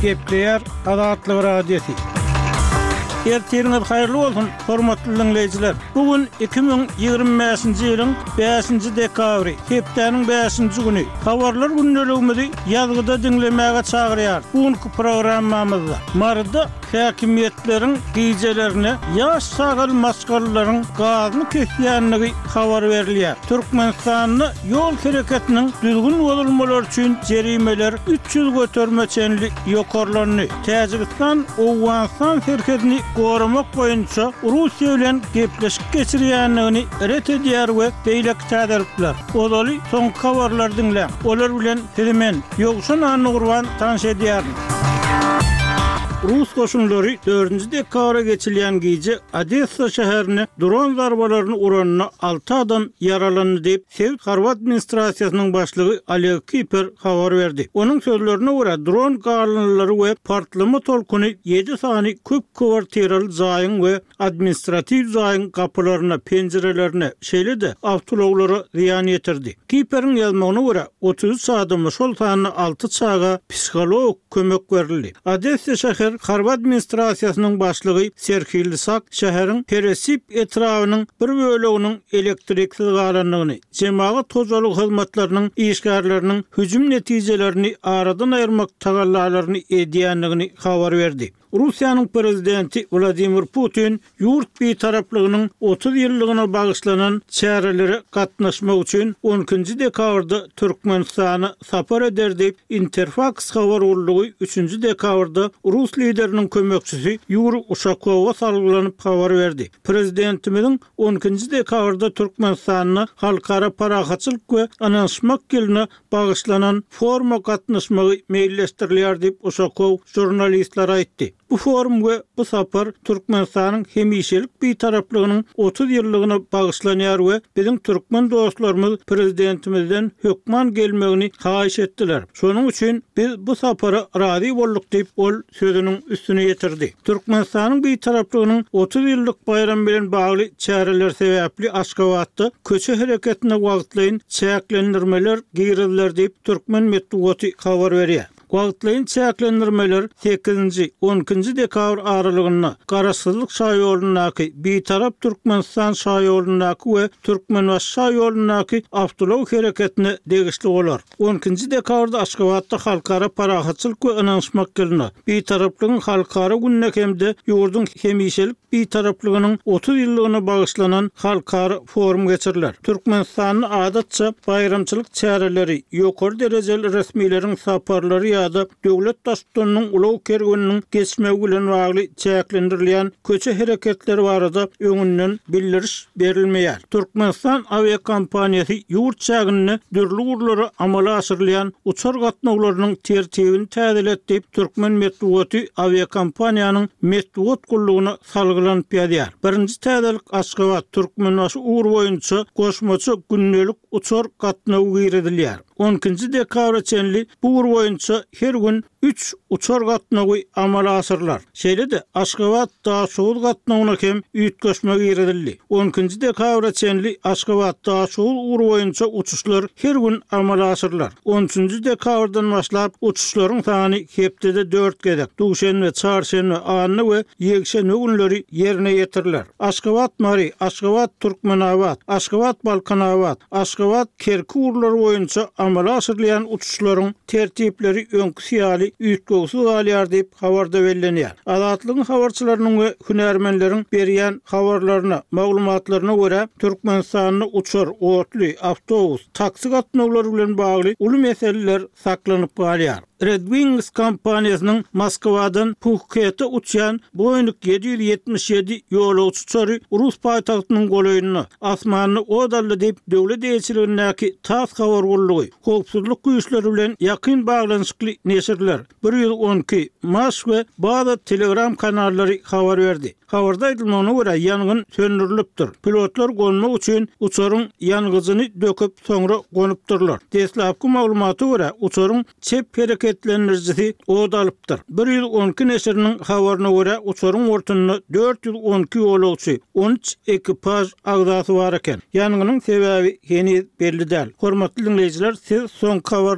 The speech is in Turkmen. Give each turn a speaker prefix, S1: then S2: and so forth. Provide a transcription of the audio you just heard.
S1: Gepleyer Azatlyk Radiosi. Ertiriniz hayırlı olsun, hormatly dinleyijiler. Bugün 2025-nji ýylyň 5-nji dekabry, hepdeniň 5-nji güni. Habarlar günneligimizi ýazgyda dinlemäge çagyrýar. Bugünkü programmamyzda marda häkimetleriň gijelerine ýaş sagal maskarlaryň gazyny kesýänligi habar berilýär. Türkmenistanyň ýol hereketiniň düzgün bolmaly üçin jerimeler 300 götermeçenli ýokarlany. Täjikistan Owganistan hereketini goramak boýunça Russiýa bilen gepleşik geçirýänligini ret edýär we beýlek täderipler. Olaly soňky habarlar dinleň. Olar bilen hemen ýogşan anyny gurban tanış edýär. Rus koşunları 4-nji dekabra geçilýän gije Odessa şäherine dron zarbalaryny uranyna 6 adam yaralandy diýip Sowet Harbat administrasiýasynyň başlygy Oleg Kiper habar berdi. Onuň sözlerine görä dron garlanlary we partlama tolkuny 7 sany köp kwartiraly zaýyň we administrativ zaýyň kapylaryna, penjerelerine, şeýle-de awtolawlara ziýan ýetirdi. Kiper'in ýazmagyna görä 33 adamy şol sany 6 çaga psikolog kömek berildi. Odessa şäher Harbat administrasiýasynyň başlygy Serhiy Lysak şäheriň Peresip etrawynyň bir böleginiň elektriksiz galanlygyny, jemaat tozalyk hyzmatlarynyň işgärleriniň hüjüm netijelerini aradan aýyrmak tagallalaryny edýänligini habar berdi. Russiýanyň prezidenti Vladimir Putin ýurt beýtaraplygynyň 30 ýyllygyna bagyşlanan çäreleri gatnaşmak üçin 12-nji dekabrda Türkmenistany sapar eder diýip Interfax habar urlugy 3-nji dekabrda Rus lideriniň kömekçisi Yuri Ushakowa salgylanyp habar berdi. Prezidentimiň 12-nji dekabrda Türkmenistanyň halkara parahatçylyk we ananşmak ýylyna bagyşlanan forma gatnaşmagy meýilleşdirilýär diýip Ushakow jurnalistlere aýtdy. Bu forum we bu sapar Türkmenistanyň hemişelik beýtaraplygynyň 30 ýyllygyna bagyşlanýar we biziň türkmen dostlarymyz prezidentimizden hökman gelmegini haýyş etdiler. Şonuň üçin biz bu sapara razy bolduk diýip ol sözüniň üstüne ýetirdi. Türkmenistanyň beýtaraplygynyň 30 ýyllyk bayram bilen bagly çäreler sebäpli Aşgabatda köçe hereketine wagtlaýyn çäklendirmeler girildiler diýip türkmen medeniýeti habar berýär. Wagtlaýyn çäklendirmeler 8-12-nji dekabr aralygyna Garasyzlyk şaýolundaky beýtarap Türkmenistan şaýolundaky we Türkmenbaş şaýolundaky awtolow hereketine degişli bolar. 12-nji dekabrda Aşgabatda halkara parahatçylyk we ananşmak ýylyna beýtaraplygyň halkara günne hemde ýurdun hemişelik beýtaraplygynyň 30 ýyllygyna bagyşlanan halkara forum geçiriler. Türkmenistanyň adatça bayramçylyk çäreleri ýokary derejeli resmiýetiň saparlary ýa-da döwlet daşdanynyň ulaw kergeniniň geçmegi bilen bagly çäklendirilýän köçe hereketleri barada öňünden bildiriş berilmeýär. Türkmenistan aviakompaniýasy ýurt çägini dürli urlary amala asyrylýan uçar gatnawlarynyň tertibini täzeletdi diýip türkmen medeniýeti aviakompaniýanyň medeniýet gullugyna salgylanyp ýadyar. Birinji täzelik Aşgabat Türkmenbaşy ugur boýunça goşmaçy günnelik uçar gatnawy giredilýär. 12-nji dekabra çenli bu ugur boýunça her gün 3 uçar gatnawy amala asyrlar. Şeýle-de Aşgabat Daşoğul gatnawyna hem üýtgeşmegi giredildi. 12-nji dekabra çenli Aşgabat Daşoğul ugur boýunça uçuşlar her gün amala asyrlar. 13-nji dekabrdan başlap uçuşlaryň sany hepdede 4 gedek. Duşenbe, çarşenbe, anyny we ýekşenbe günleri ýerine ýetirilýär. Aşgabat Mari, Aşgabat Türkmenabad, Aşgabat Balkanabad, Aşgabat Kerki urlary boýunça amala asyrlayan uçuşlaryň tertipleri öňkü ýaly üýtgesi galýar diýip habarda bellenýär. Azatlygyň habarçylarynyň we hünärmenleriň berýän habarlaryna, maglumatlaryna görä Türkmenistanyň uçar, otly, awtobus, taksi gatnawlary bilen bagly uly meseleler saklanyp galýar. Red Wings kompaniýasynyň Moskwadan Puxket'e uçýan Boeing 777 ýolawçy uçary Rus paýtagtynyň goýunyna asmanyny odally diýip döwlet elçiligindäki tas habar gullugy howpsuzlyk güýçleri bilen ýakyn baglanyşykly neşirler 112 Maş we bazı Telegram kanallary habar berdi. Habarda aýdylmagyna görä ýangyn söndürilipdir. Pilotlar gonmak üçin uçaryň ýangyzyny döküp soňra gonypdyrlar. Desläpki maglumaty görä uçaryň çep hareketlendiricisi odalypdyr. 112 neşiriniň habaryna görä uçaryň ortunyna 412 ýolawçy, 13 ekipaj agzasy bar eken. Ýanynyň sebäbi heni belli däl. Hormatly dinleýijiler, siz soňky